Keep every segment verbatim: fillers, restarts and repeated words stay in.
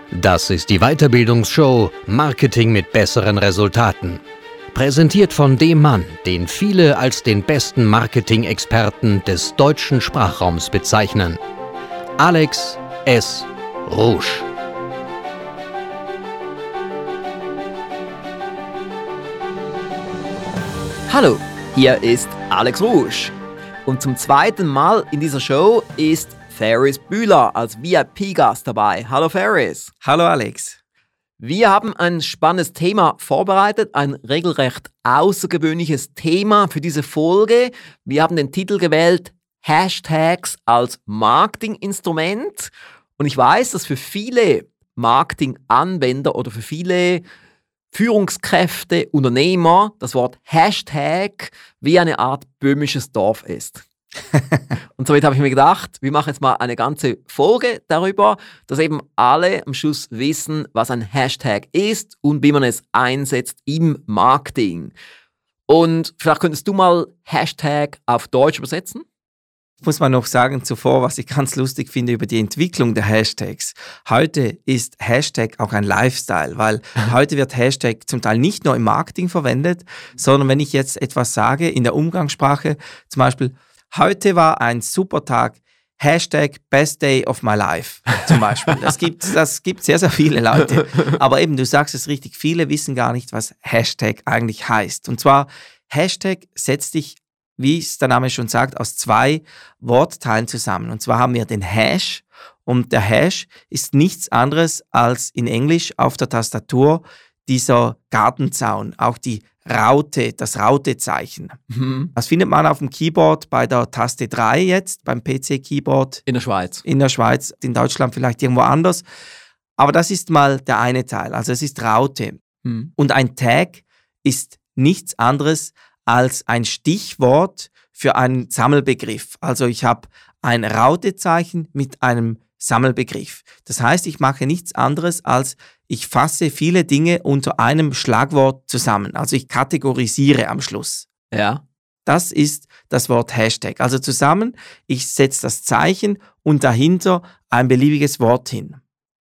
Das ist die Weiterbildungsshow Marketing mit besseren Resultaten. Präsentiert von dem Mann, den viele als den besten Marketing-Experten des deutschen Sprachraums bezeichnen. Alex S. Rouge. Hallo, hier ist Alex Rouge. Und zum zweiten Mal in dieser Show ist Ferris Bühler als V I P-Gast dabei. Hallo Ferris. Hallo Alex. Wir haben ein spannendes Thema vorbereitet, ein regelrecht außergewöhnliches Thema für diese Folge. Wir haben den Titel gewählt, Hashtags als Marketinginstrument. Und ich weiß, dass für viele Marketinganwender oder für viele Führungskräfte, Unternehmer das Wort Hashtag wie eine Art böhmisches Dorf ist. Und somit habe ich mir gedacht, wir machen jetzt mal eine ganze Folge darüber, dass eben alle am Schluss wissen, was ein Hashtag ist und wie man es einsetzt im Marketing. Und vielleicht könntest du mal Hashtag auf Deutsch übersetzen? Muss man noch sagen zuvor, was ich ganz lustig finde über die Entwicklung der Hashtags. Heute ist Hashtag auch ein Lifestyle, weil heute wird Hashtag zum Teil nicht nur im Marketing verwendet, sondern wenn ich jetzt etwas sage in der Umgangssprache, zum Beispiel, heute war ein super Tag, Hashtag Best Day of my life zum Beispiel. Das gibt, das gibt sehr, sehr viele Leute. Aber eben, du sagst es richtig, viele wissen gar nicht, was Hashtag eigentlich heißt. Und zwar, Hashtag setzt dich, wie es der Name schon sagt, aus zwei Wortteilen zusammen. Und zwar haben wir den Hash und der Hash ist nichts anderes als in Englisch auf der Tastatur dieser Gartenzaun, auch die Raute, das Rautezeichen. Mhm. Das findet man auf dem Keyboard bei der Taste drei jetzt, beim P C-Keyboard. In der Schweiz. In der Schweiz, in Deutschland vielleicht irgendwo anders. Aber das ist mal der eine Teil, also es ist Raute. Mhm. Und ein Tag ist nichts anderes als ein Stichwort für einen Sammelbegriff. Also ich habe ein Rautezeichen mit einem Sammelbegriff. Das heißt, ich mache nichts anderes als ich fasse viele Dinge unter einem Schlagwort zusammen. Also ich kategorisiere am Schluss. Ja. Das ist das Wort Hashtag. Also zusammen, ich setze das Zeichen und dahinter ein beliebiges Wort hin.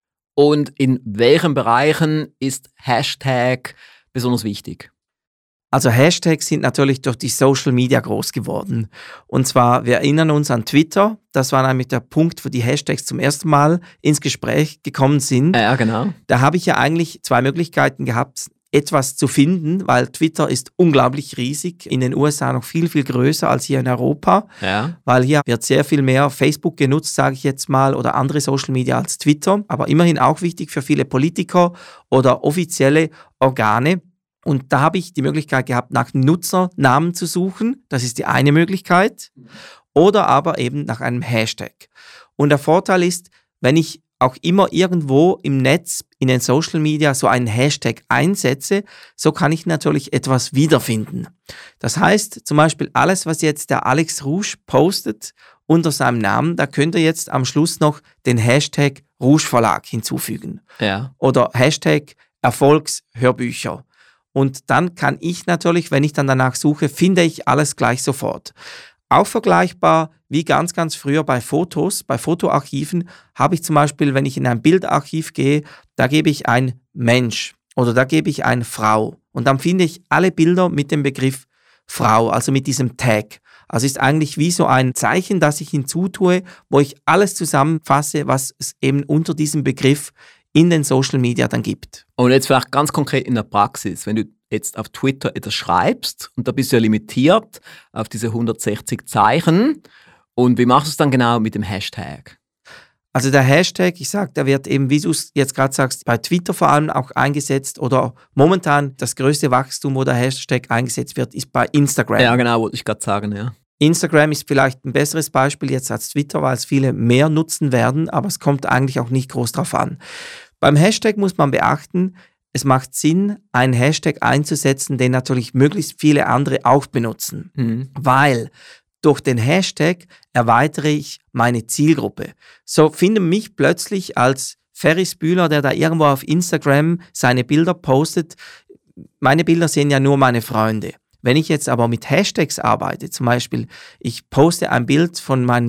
Und in welchen Bereichen ist Hashtag besonders wichtig? Also Hashtags sind natürlich durch die Social Media groß geworden. Und zwar, wir erinnern uns an Twitter, das war nämlich der Punkt, wo die Hashtags zum ersten Mal ins Gespräch gekommen sind. Ja, genau. Da habe ich ja eigentlich zwei Möglichkeiten gehabt, etwas zu finden, weil Twitter ist unglaublich riesig, in den U S A noch viel, viel größer als hier in Europa, ja. Weil hier wird sehr viel mehr Facebook genutzt, sage ich jetzt mal, oder andere Social Media als Twitter, aber immerhin auch wichtig für viele Politiker oder offizielle Organe. Und da habe ich die Möglichkeit gehabt, nach Nutzernamen zu suchen. Das ist die eine Möglichkeit. Oder aber eben nach einem Hashtag. Und der Vorteil ist, wenn ich auch immer irgendwo im Netz, in den Social Media so einen Hashtag einsetze, so kann ich natürlich etwas wiederfinden. Das heißt, zum Beispiel alles, was jetzt der Alex Rouge postet unter seinem Namen, da könnt ihr jetzt am Schluss noch den Hashtag Rouge Verlag hinzufügen. Ja. Oder Hashtag Erfolgshörbücher. Und dann kann ich natürlich, wenn ich dann danach suche, finde ich alles gleich sofort. Auch vergleichbar wie ganz, ganz früher bei Fotos, bei Fotoarchiven habe ich zum Beispiel, wenn ich in ein Bildarchiv gehe, da gebe ich ein Mensch oder da gebe ich eine Frau. Und dann finde ich alle Bilder mit dem Begriff Frau, also mit diesem Tag. Also ist eigentlich wie so ein Zeichen, das ich hinzutue, wo ich alles zusammenfasse, was es eben unter diesem Begriff in den Social Media dann gibt. Und jetzt vielleicht ganz konkret in der Praxis, wenn du jetzt auf Twitter etwas schreibst und da bist du ja limitiert auf diese hundertsechzig Zeichen und wie machst du es dann genau mit dem Hashtag? Also der Hashtag, ich sage, der wird eben, wie du es jetzt gerade sagst, bei Twitter vor allem auch eingesetzt oder momentan das größte Wachstum, wo der Hashtag eingesetzt wird, ist bei Instagram. Ja genau, wollte ich gerade sagen, ja. Instagram ist vielleicht ein besseres Beispiel jetzt als Twitter, weil es viele mehr nutzen werden, aber es kommt eigentlich auch nicht groß drauf an. Beim Hashtag muss man beachten, es macht Sinn, einen Hashtag einzusetzen, den natürlich möglichst viele andere auch benutzen, mhm. weil durch den Hashtag erweitere ich meine Zielgruppe. So finden mich plötzlich als Ferris Bühler, der da irgendwo auf Instagram seine Bilder postet, meine Bilder sehen ja nur meine Freunde. Wenn ich jetzt aber mit Hashtags arbeite, zum Beispiel, ich poste ein Bild von meinem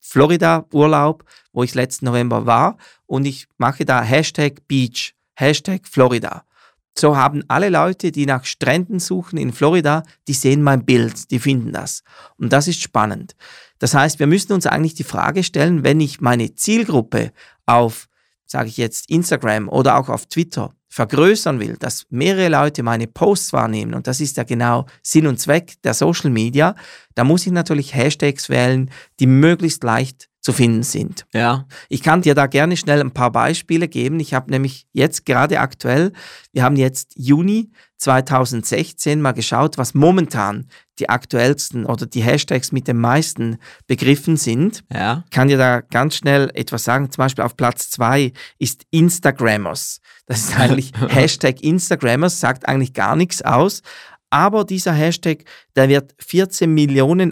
Florida-Urlaub, wo ich letzten November war und ich mache da Hashtag Beach, Hashtag Florida. So haben alle Leute, die nach Stränden suchen in Florida, die sehen mein Bild, die finden das. Und das ist spannend. Das heißt, wir müssen uns eigentlich die Frage stellen, wenn ich meine Zielgruppe auf, sage ich jetzt, Instagram oder auch auf Twitter vergrößern will, dass mehrere Leute meine Posts wahrnehmen, und das ist ja genau Sinn und Zweck der Social Media, da muss ich natürlich Hashtags wählen, die möglichst leicht zu finden sind. Ja. Ich kann dir da gerne schnell ein paar Beispiele geben. Ich habe nämlich jetzt gerade aktuell, wir haben jetzt Juni zweitausendsechzehn mal geschaut, was momentan die aktuellsten oder die Hashtags mit den meisten Begriffen sind. Ja. Ich kann dir da ganz schnell etwas sagen. Zum Beispiel auf Platz zwei ist Instagrammers. Das ist eigentlich Hashtag Instagrammers, sagt eigentlich gar nichts aus. Aber dieser Hashtag, der wird vierzehn Millionen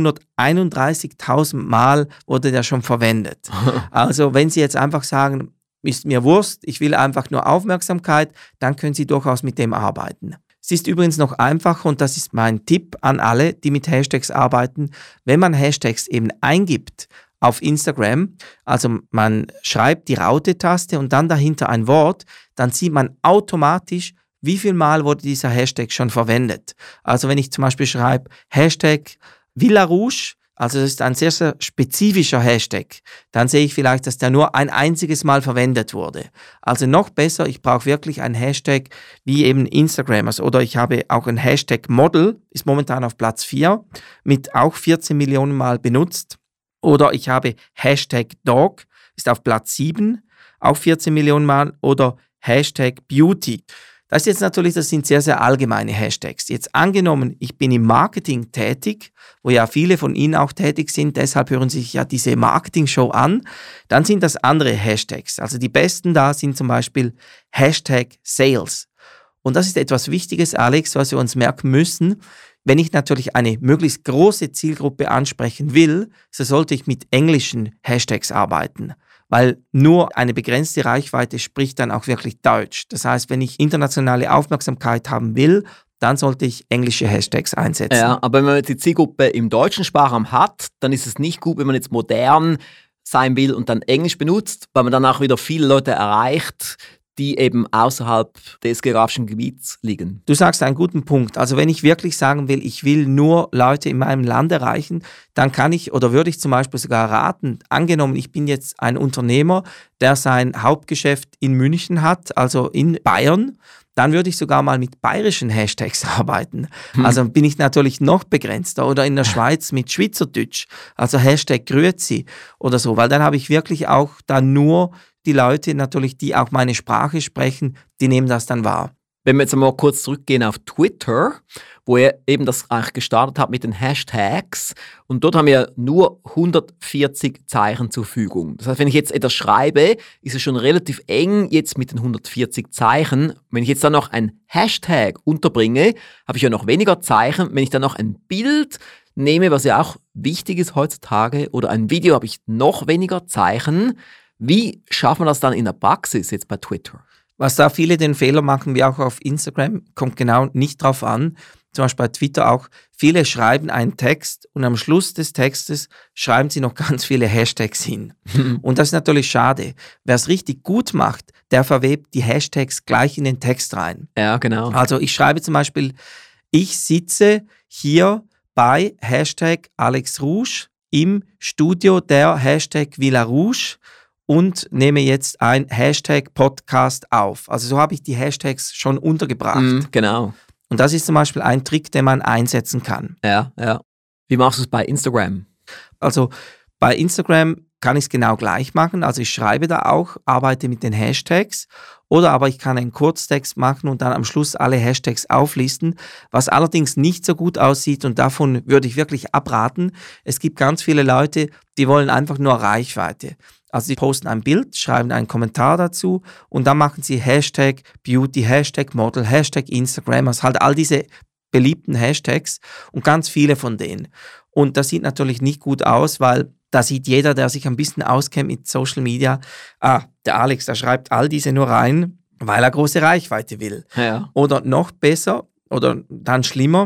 achthunderteinunddreißigtausend Mal wurde der schon verwendet. Also wenn Sie jetzt einfach sagen, ist mir Wurst, ich will einfach nur Aufmerksamkeit, dann können Sie durchaus mit dem arbeiten. Es ist übrigens noch einfacher, und das ist mein Tipp an alle, die mit Hashtags arbeiten, wenn man Hashtags eben eingibt auf Instagram, also man schreibt die Raute-Taste und dann dahinter ein Wort, dann sieht man automatisch, wie viel Mal wurde dieser Hashtag schon verwendet. Also wenn ich zum Beispiel schreibe Hashtag Villa Rouge, also das ist ein sehr, sehr spezifischer Hashtag, dann sehe ich vielleicht, dass der nur ein einziges Mal verwendet wurde. Also noch besser, ich brauche wirklich einen Hashtag wie eben Instagrammers, oder ich habe auch ein Hashtag Model, ist momentan auf Platz vier, mit auch vierzehn Millionen Mal benutzt. Oder ich habe Hashtag Dog, ist auf Platz sieben, auch vierzehn Millionen Mal, oder Hashtag Beauty. Das ist jetzt natürlich, das sind sehr, sehr allgemeine Hashtags. Jetzt angenommen, ich bin im Marketing tätig, wo ja viele von Ihnen auch tätig sind, deshalb hören Sie sich ja diese Marketing-Show an, dann sind das andere Hashtags. Also die besten da sind zum Beispiel Hashtag Sales. Und das ist etwas Wichtiges, Alex, was wir uns merken müssen. Wenn ich natürlich eine möglichst große Zielgruppe ansprechen will, so sollte ich mit englischen Hashtags arbeiten. Weil nur eine begrenzte Reichweite spricht dann auch wirklich Deutsch. Das heißt, wenn ich internationale Aufmerksamkeit haben will, dann sollte ich englische Hashtags einsetzen. Ja, aber wenn man jetzt die Zielgruppe im deutschen Sprachraum hat, dann ist es nicht gut, wenn man jetzt modern sein will und dann Englisch benutzt, weil man dann auch wieder viele Leute erreicht, die eben außerhalb des geografischen Gebiets liegen. Du sagst einen guten Punkt. Also wenn ich wirklich sagen will, ich will nur Leute in meinem Land erreichen, dann kann ich oder würde ich zum Beispiel sogar raten, angenommen, ich bin jetzt ein Unternehmer, der sein Hauptgeschäft in München hat, also in Bayern, dann würde ich sogar mal mit bayerischen Hashtags arbeiten. Hm. Also bin ich natürlich noch begrenzter. Oder in der Schweiz mit Schweizerdeutsch, also Hashtag Grüezi oder so, weil dann habe ich wirklich auch da nur die Leute natürlich, die auch meine Sprache sprechen, die nehmen das dann wahr. Wenn wir jetzt mal kurz zurückgehen auf Twitter, wo ihr eben das eigentlich gestartet habt mit den Hashtags, und dort haben wir nur hundertvierzig Zeichen zur Verfügung. Das heißt, wenn ich jetzt etwas schreibe, ist es schon relativ eng jetzt mit den hundertvierzig Zeichen. Wenn ich jetzt dann noch ein Hashtag unterbringe, habe ich ja noch weniger Zeichen. Wenn ich dann noch ein Bild nehme, was ja auch wichtig ist heutzutage, oder ein Video, habe ich noch weniger Zeichen. Wie schafft man das dann in der Praxis jetzt bei Twitter? Was da viele den Fehler machen, wie auch auf Instagram, kommt genau nicht drauf an. Zum Beispiel bei Twitter auch. Viele schreiben einen Text und am Schluss des Textes schreiben sie noch ganz viele Hashtags hin. Und das ist natürlich schade. Wer es richtig gut macht, der verwebt die Hashtags gleich in den Text rein. Ja, genau. Also ich schreibe zum Beispiel, ich sitze hier bei Hashtag Alex Rouge im Studio der Hashtag Villa Rouge und nehme jetzt ein Hashtag Podcast auf. Also so habe ich die Hashtags schon untergebracht. Mm, genau. Und das ist zum Beispiel ein Trick, den man einsetzen kann. Ja, ja. Wie machst du es bei Instagram? Also bei Instagram kann ich es genau gleich machen. Also ich schreibe da auch, arbeite mit den Hashtags. Oder aber ich kann einen Kurztext machen und dann am Schluss alle Hashtags auflisten, was allerdings nicht so gut aussieht, und davon würde ich wirklich abraten. Es gibt ganz viele Leute, die wollen einfach nur Reichweite. Also sie posten ein Bild, schreiben einen Kommentar dazu und dann machen sie Hashtag Beauty, Hashtag Model, Hashtag Instagram, also halt all diese beliebten Hashtags und ganz viele von denen. Und das sieht natürlich nicht gut aus, weil da sieht jeder, der sich ein bisschen auskennt mit Social Media, ah, der Alex, der schreibt all diese nur rein, weil er große Reichweite will. Ja. Oder noch besser oder dann schlimmer,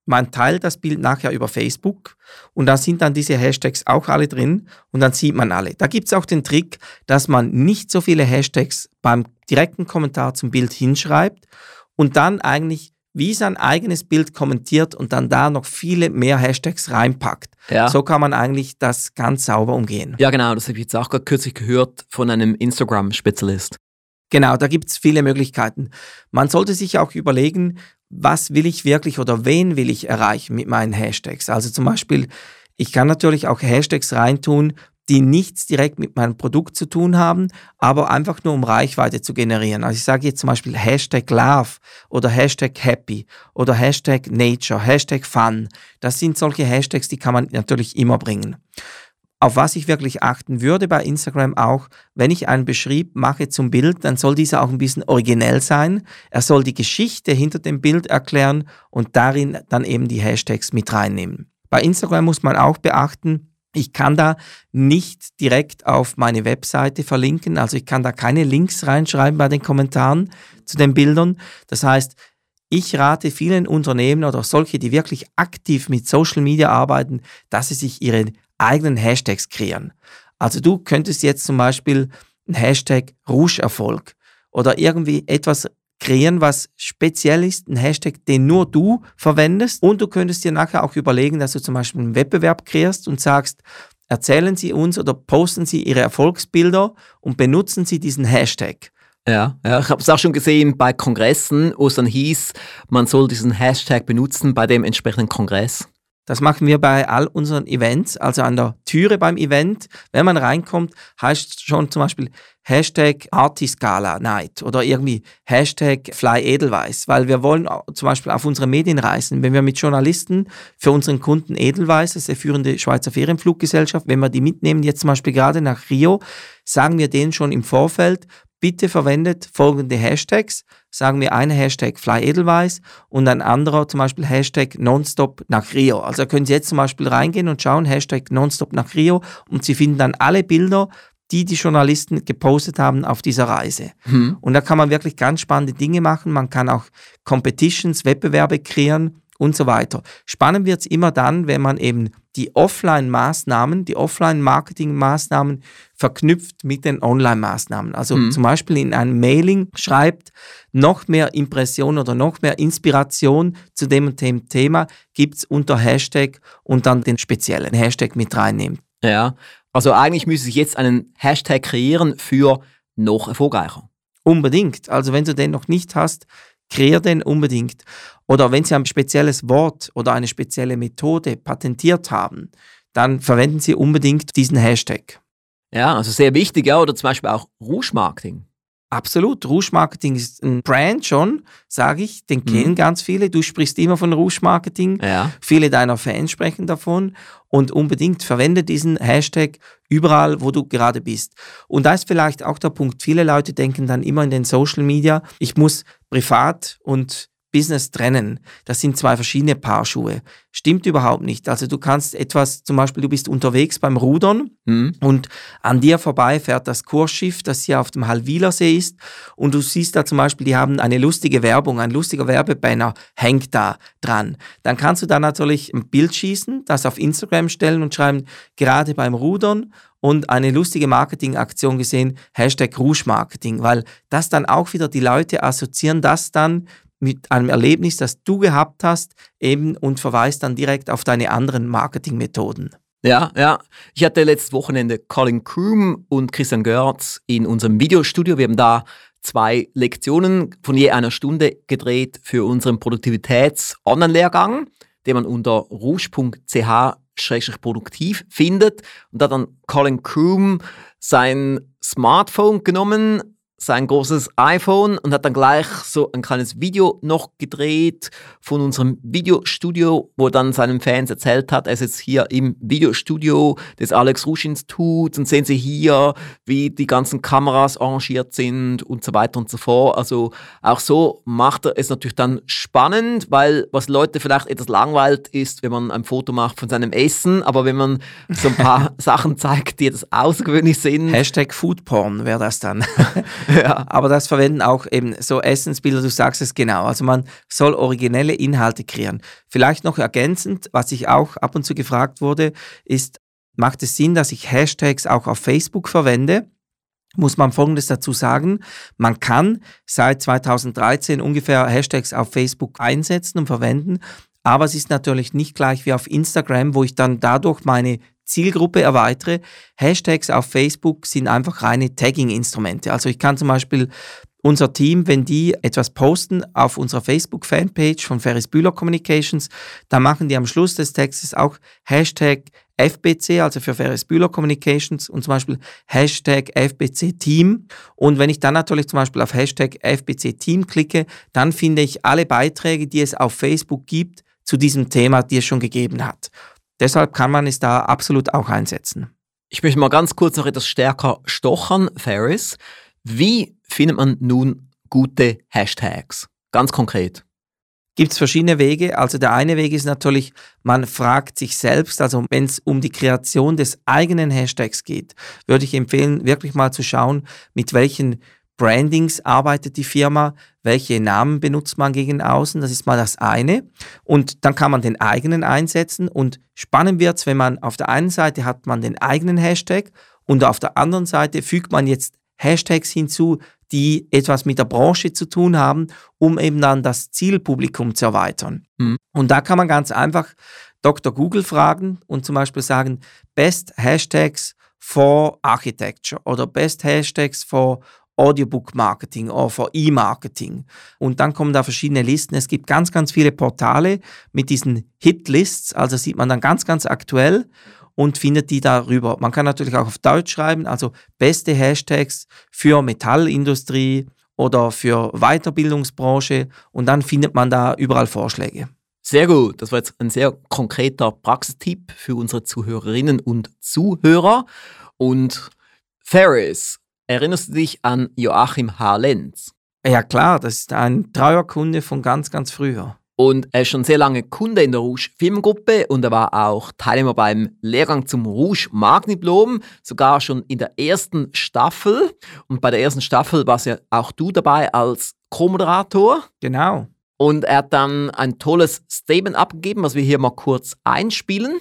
man teilt das Bild nachher über Facebook und da sind dann diese Hashtags auch alle drin und dann sieht man alle. Da gibt es auch den Trick, dass man nicht so viele Hashtags beim direkten Kommentar zum Bild hinschreibt und dann eigentlich wie sein eigenes Bild kommentiert und dann da noch viele mehr Hashtags reinpackt. Ja. So kann man eigentlich das ganz sauber umgehen. Ja genau, das habe ich jetzt auch gerade kürzlich gehört von einem Instagram-Spezialist. Genau, da gibt es viele Möglichkeiten. Man sollte sich auch überlegen, was will ich wirklich oder wen will ich erreichen mit meinen Hashtags. Also zum Beispiel, ich kann natürlich auch Hashtags reintun, die nichts direkt mit meinem Produkt zu tun haben, aber einfach nur um Reichweite zu generieren. Also ich sage jetzt zum Beispiel Hashtag Love oder Hashtag Happy oder Hashtag Nature, Hashtag Fun. Das sind solche Hashtags, die kann man natürlich immer bringen. Auf was ich wirklich achten würde bei Instagram auch, wenn ich einen Beschrieb mache zum Bild, dann soll dieser auch ein bisschen originell sein. Er soll die Geschichte hinter dem Bild erklären und darin dann eben die Hashtags mit reinnehmen. Bei Instagram muss man auch beachten, ich kann da nicht direkt auf meine Webseite verlinken, also ich kann da keine Links reinschreiben bei den Kommentaren zu den Bildern. Das heißt, ich rate vielen Unternehmen oder solche, die wirklich aktiv mit Social Media arbeiten, dass sie sich ihre eigenen Hashtags kreieren. Also du könntest jetzt zum Beispiel einen Hashtag Rouge-Erfolg oder irgendwie etwas kreieren, was speziell ist, ein Hashtag, den nur du verwendest. Und du könntest dir nachher auch überlegen, dass du zum Beispiel einen Wettbewerb kreierst und sagst, erzählen Sie uns oder posten Sie Ihre Erfolgsbilder und benutzen Sie diesen Hashtag. Ja, ja, ich habe es auch schon gesehen bei Kongressen, wo es dann hieß, man soll diesen Hashtag benutzen bei dem entsprechenden Kongress. Das machen wir bei all unseren Events, also an der Türe beim Event. Wenn man reinkommt, heißt schon zum Beispiel Hashtag Artist Gala Night oder irgendwie Hashtag Fly Edelweiss, weil wir wollen zum Beispiel auf unsere Medienreisen, wenn wir mit Journalisten für unseren Kunden Edelweiss, das ist eine führende Schweizer Ferienfluggesellschaft, wenn wir die mitnehmen, jetzt zum Beispiel gerade nach Rio, sagen wir denen schon im Vorfeld, bitte verwendet folgende Hashtags. Sagen wir einen Hashtag Fly Edelweiss und ein anderer zum Beispiel Hashtag Nonstop nach Rio. Also können Sie jetzt zum Beispiel reingehen und schauen, Hashtag Nonstop nach Rio und Sie finden dann alle Bilder, die die Journalisten gepostet haben auf dieser Reise. Hm. Und da kann man wirklich ganz spannende Dinge machen. Man kann auch Competitions, Wettbewerbe kreieren und so weiter. Spannend wird es immer dann, wenn man eben die Offline-Maßnahmen, die Offline-Marketing-Maßnahmen verknüpft mit den Online-Maßnahmen. Also mhm. zum Beispiel in einem Mailing schreibt, noch mehr Impression oder noch mehr Inspiration zu dem und dem Thema gibt es unter Hashtag und dann den speziellen Hashtag mit reinnehmen. Ja, also eigentlich müsste ich jetzt einen Hashtag kreieren für noch erfolgreicher. Unbedingt. Also wenn du den noch nicht hast, kreier den unbedingt. Oder wenn Sie ein spezielles Wort oder eine spezielle Methode patentiert haben, dann verwenden Sie unbedingt diesen Hashtag. Ja, also sehr wichtig, ja, oder zum Beispiel auch Rouge-Marketing. Absolut, Rouge-Marketing ist ein Brand schon, sage ich, den mhm. kennen ganz viele. Du sprichst immer von Rouge-Marketing, ja. Viele deiner Fans sprechen davon und unbedingt verwende diesen Hashtag überall, wo du gerade bist. Und da ist vielleicht auch der Punkt, viele Leute denken dann immer in den Social Media, ich muss privat und Business trennen. Das sind zwei verschiedene Paar Schuhe. Stimmt überhaupt nicht. Also du kannst etwas, zum Beispiel du bist unterwegs beim Rudern mhm. und an dir vorbei fährt das Kursschiff, das hier auf dem Hallwilersee ist und du siehst da zum Beispiel, die haben eine lustige Werbung, ein lustiger Werbebanner hängt da dran. Dann kannst du da natürlich ein Bild schießen, das auf Instagram stellen und schreiben, gerade beim Rudern und eine lustige Marketingaktion gesehen, Hashtag Rouge-Marketing, weil das dann auch wieder die Leute assoziieren das dann mit einem Erlebnis, das du gehabt hast, eben und verweist dann direkt auf deine anderen Marketingmethoden. Ja, ja. Ich hatte letztes Wochenende Colin Kroom und Christian Görz in unserem Videostudio. Wir haben da zwei Lektionen von je einer Stunde gedreht für unseren Produktivitäts-Online-Lehrgang, den man unter rouge punkt c h schrägstrich produktiv findet. Und da hat dann Colin Kroom sein Smartphone genommen, sein großes iPhone und hat dann gleich so ein kleines Video noch gedreht von unserem Videostudio, wo er dann seinen Fans erzählt hat, er ist jetzt hier im Videostudio des Alex Rouge Instituts und sehen Sie hier, wie die ganzen Kameras arrangiert sind und so weiter und so fort. Also auch so macht er es natürlich dann spannend, weil was Leute vielleicht etwas langweilt ist, wenn man ein Foto macht von seinem Essen, aber wenn man so ein paar Sachen zeigt, die etwas außergewöhnlich sind. Hashtag Foodporn wäre das dann. Ja. Aber das verwenden auch eben so Essensbilder, du sagst es genau. Also man soll originelle Inhalte kreieren. Vielleicht noch ergänzend, was ich auch ab und zu gefragt wurde, ist, macht es Sinn, dass ich Hashtags auch auf Facebook verwende? Muss man Folgendes dazu sagen, man kann seit zweitausenddreizehn ungefähr Hashtags auf Facebook einsetzen und verwenden, aber es ist natürlich nicht gleich wie auf Instagram, wo ich dann dadurch meine Zielgruppe erweitere. Hashtags auf Facebook sind einfach reine Tagging-Instrumente. Also ich kann zum Beispiel unser Team, wenn die etwas posten auf unserer Facebook-Fanpage von Ferris Bühler Communications, dann machen die am Schluss des Textes auch Hashtag F B C, also für Ferris Bühler Communications und zum Beispiel Hashtag F B C Team. Und wenn ich dann natürlich zum Beispiel auf Hashtag F B C Team klicke, dann finde ich alle Beiträge, die es auf Facebook gibt, zu diesem Thema, die es schon gegeben hat. Deshalb kann man es da absolut auch einsetzen. Ich möchte mal ganz kurz noch etwas stärker stochern, Ferris. Wie findet man nun gute Hashtags? Ganz konkret. Gibt es verschiedene Wege. Also der eine Weg ist natürlich, man fragt sich selbst, also wenn es um die Kreation des eigenen Hashtags geht, würde ich empfehlen, wirklich mal zu schauen, mit welchen Brandings arbeitet die Firma, welche Namen benutzt man gegen außen, das ist mal das eine. Und dann kann man den eigenen einsetzen und spannend wird es, wenn man auf der einen Seite hat man den eigenen Hashtag und auf der anderen Seite fügt man jetzt Hashtags hinzu, die etwas mit der Branche zu tun haben, um eben dann das Zielpublikum zu erweitern. Mhm. Und da kann man ganz einfach Doktor Google fragen und zum Beispiel sagen, Best Hashtags for Architecture oder Best Hashtags for Audiobook Marketing oder for E-Marketing. Und dann kommen da verschiedene Listen. Es gibt ganz, ganz viele Portale mit diesen Hit-Lists, also sieht man dann ganz, ganz aktuell und findet die darüber. Man kann natürlich auch auf Deutsch schreiben, also beste Hashtags für Metallindustrie oder für Weiterbildungsbranche und dann findet man da überall Vorschläge. Sehr gut, das war jetzt ein sehr konkreter Praxistipp für unsere Zuhörerinnen und Zuhörer. Und Ferris, erinnerst du dich an Joachim H. Lenz? Ja klar, das ist ein treuer Kunde von ganz, ganz früher. Und er ist schon sehr lange Kunde in der Rouge Firmengruppe und er war auch Teilnehmer beim Lehrgang zum Rouge Markendiplom, sogar schon in der ersten Staffel. Und bei der ersten Staffel warst ja auch du dabei als Co-Moderator. Genau. Und er hat dann ein tolles Statement abgegeben, was wir hier mal kurz einspielen.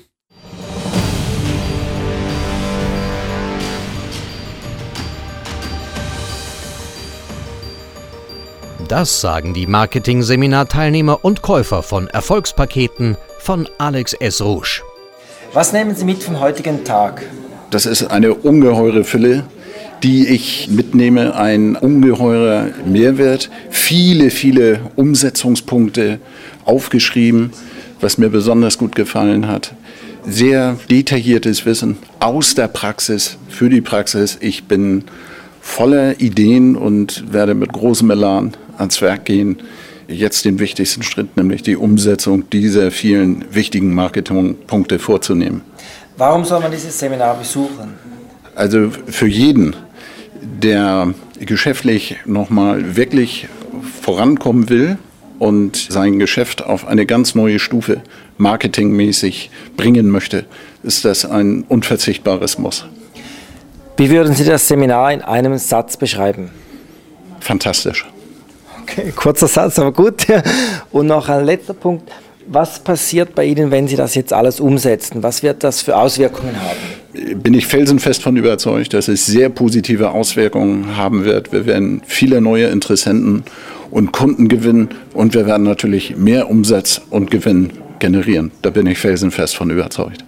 Das sagen die Marketing-Seminar-Teilnehmer und Käufer von Erfolgspaketen von Alex S. Rouge. Was nehmen Sie mit vom heutigen Tag? Das ist eine ungeheure Fülle, die ich mitnehme, ein ungeheurer Mehrwert. Viele, viele Umsetzungspunkte aufgeschrieben, was mir besonders gut gefallen hat. Sehr detailliertes Wissen aus der Praxis, für die Praxis. Ich bin voller Ideen und werde mit großem Elan ans Werk gehen, jetzt den wichtigsten Schritt, nämlich die Umsetzung dieser vielen wichtigen Marketingpunkte vorzunehmen. Warum soll man dieses Seminar besuchen? Also für jeden, der geschäftlich nochmal wirklich vorankommen will und sein Geschäft auf eine ganz neue Stufe marketingmäßig bringen möchte, ist das ein unverzichtbares Muss. Wie würden Sie das Seminar in einem Satz beschreiben? Fantastisch. Okay, kurzer Satz, aber gut. Und noch ein letzter Punkt. Was passiert bei Ihnen, wenn Sie das jetzt alles umsetzen? Was wird das für Auswirkungen haben? Bin ich felsenfest von überzeugt, dass es sehr positive Auswirkungen haben wird. Wir werden viele neue Interessenten und Kunden gewinnen und wir werden natürlich mehr Umsatz und Gewinn generieren. Da bin ich felsenfest von überzeugt.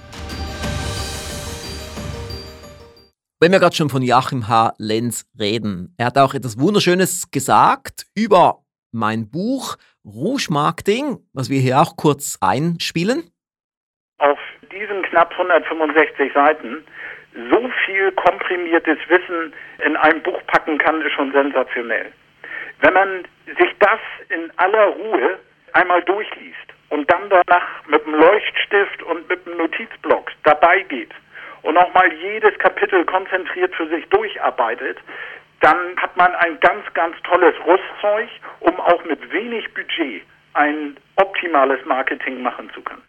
Wenn wir gerade schon von Joachim H. Lenz reden, er hat auch etwas Wunderschönes gesagt über mein Buch Rouge Marketing, was wir hier auch kurz einspielen. Auf diesen knapp hundertfünfundsechzig Seiten so viel komprimiertes Wissen in ein Buch packen kann, ist schon sensationell. Wenn man sich das in aller Ruhe einmal durchliest und dann danach mit dem Leuchtstift und mit dem Notizblock dabei geht und nochmal jedes Kapitel konzentriert für sich durcharbeitet, dann hat man ein ganz, ganz tolles Rüstzeug, um auch mit wenig Budget ein optimales Marketing machen zu können.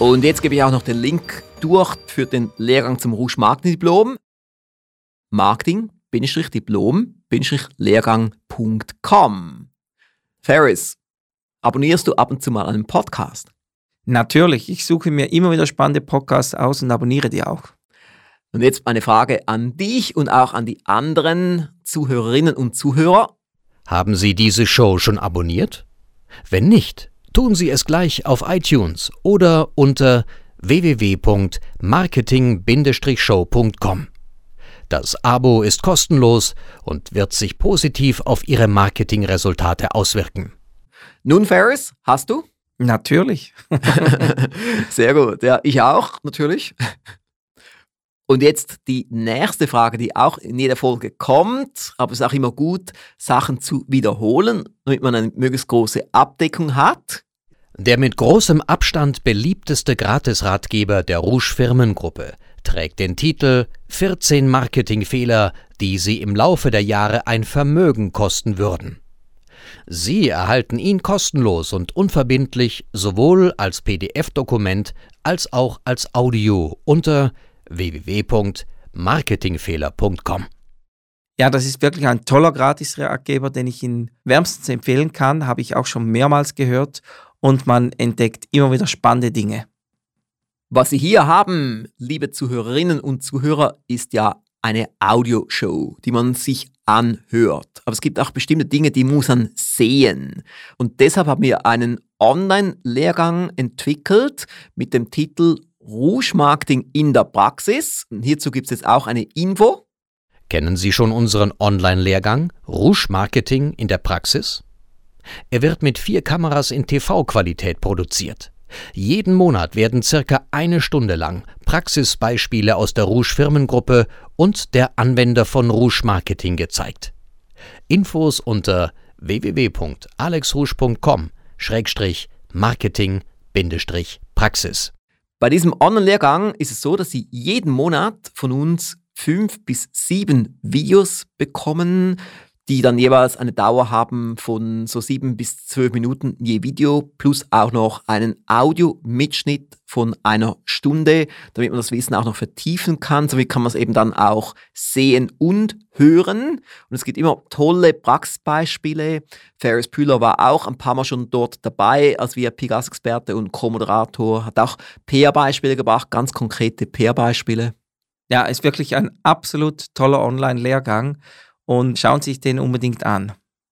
Und jetzt gebe ich auch noch den Link durch für den Lehrgang zum Rouge Marketing Diplom. Marketing-Diplom-Lehrgang Punkt com. Ferris, abonnierst du ab und zu mal einen Podcast? Natürlich, ich suche mir immer wieder spannende Podcasts aus und abonniere die auch. Und jetzt eine Frage an dich und auch an die anderen Zuhörerinnen und Zuhörer. Haben Sie diese Show schon abonniert? Wenn nicht, tun Sie es gleich auf iTunes oder unter w w w punkt marketing Bindestrich show punkt com. Das Abo ist kostenlos und wird sich positiv auf Ihre Marketingresultate auswirken. Nun, Ferris, hast du? Natürlich. Sehr gut, ja, ich auch, natürlich. Und jetzt die nächste Frage, die auch in jeder Folge kommt, aber es ist auch immer gut, Sachen zu wiederholen, damit man eine möglichst große Abdeckung hat. Der mit großem Abstand beliebteste Gratisratgeber der Rouge Firmengruppe trägt den Titel vierzehn Marketingfehler, die Sie im Laufe der Jahre ein Vermögen kosten würden. Sie erhalten ihn kostenlos und unverbindlich sowohl als P D F-Dokument als auch als Audio unter w w w punkt marketingfehler punkt com. Ja, das ist wirklich ein toller Gratisratgeber, den ich Ihnen wärmstens empfehlen kann, habe ich auch schon mehrmals gehört und man entdeckt immer wieder spannende Dinge. Was Sie hier haben, liebe Zuhörerinnen und Zuhörer, ist ja eine Audioshow, die man sich anhört. Aber es gibt auch bestimmte Dinge, die muss man sehen. Und deshalb haben wir einen Online-Lehrgang entwickelt mit dem Titel Rouge Marketing in der Praxis. Und hierzu gibt es jetzt auch eine Info. Kennen Sie schon unseren Online-Lehrgang Rouge Marketing in der Praxis? Er wird mit vier Kameras in T V-Qualität produziert. Jeden Monat werden circa eine Stunde lang Praxisbeispiele aus der Rouge Firmengruppe und der Anwender von Rouge Marketing gezeigt. Infos unter w w w punkt alex rouge punkt com Schrägstrich Marketing Bindestrich Praxis. Bei diesem Online-Lehrgang ist es so, dass Sie jeden Monat von uns fünf bis sieben Videos bekommen, die dann jeweils eine Dauer haben von so sieben bis zwölf Minuten je Video, plus auch noch einen Audio-Mitschnitt von einer Stunde, damit man das Wissen auch noch vertiefen kann. Somit kann man es eben dann auch sehen und hören. Und es gibt immer tolle Praxisbeispiele. Ferris Bühler war auch ein paar Mal schon dort dabei als V I P-Gastexperte und Co-Moderator, hat auch P R-Beispiele gebracht, ganz konkrete P R-Beispiele. Ja, ist wirklich ein absolut toller Online-Lehrgang. Und schauen Sie sich den unbedingt an.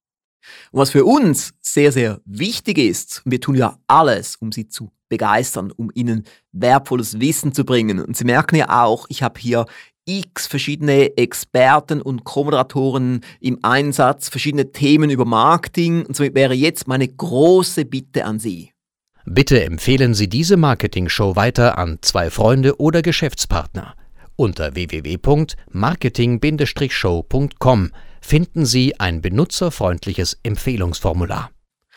Und was für uns sehr, sehr wichtig ist, und wir tun ja alles, um Sie zu begeistern, um Ihnen wertvolles Wissen zu bringen. Und Sie merken ja auch, ich habe hier x verschiedene Experten und Co-Moderatoren im Einsatz, verschiedene Themen über Marketing. Und somit wäre jetzt meine große Bitte an Sie. Bitte empfehlen Sie diese Marketing-Show weiter an zwei Freunde oder Geschäftspartner. Unter w w w punkt marketing Bindestrich show punkt com finden Sie ein benutzerfreundliches Empfehlungsformular.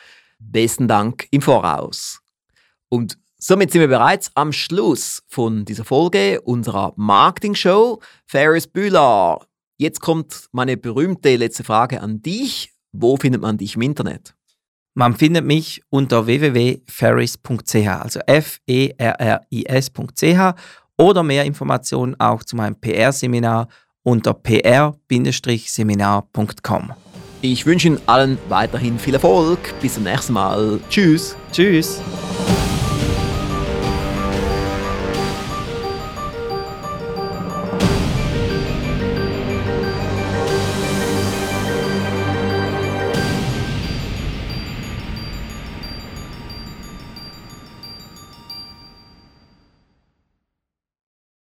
Besten Dank im Voraus. Und somit sind wir bereits am Schluss von dieser Folge unserer Marketing-Show. Ferris Bühler, jetzt kommt meine berühmte letzte Frage an dich. Wo findet man dich im Internet? Man findet mich unter w w w punkt ferris punkt c h, also F E R R I S punkt c h. Oder mehr Informationen auch zu meinem P R-Seminar unter p r Seminar punkt com. Ich wünsche Ihnen allen weiterhin viel Erfolg. Bis zum nächsten Mal. Tschüss. Tschüss.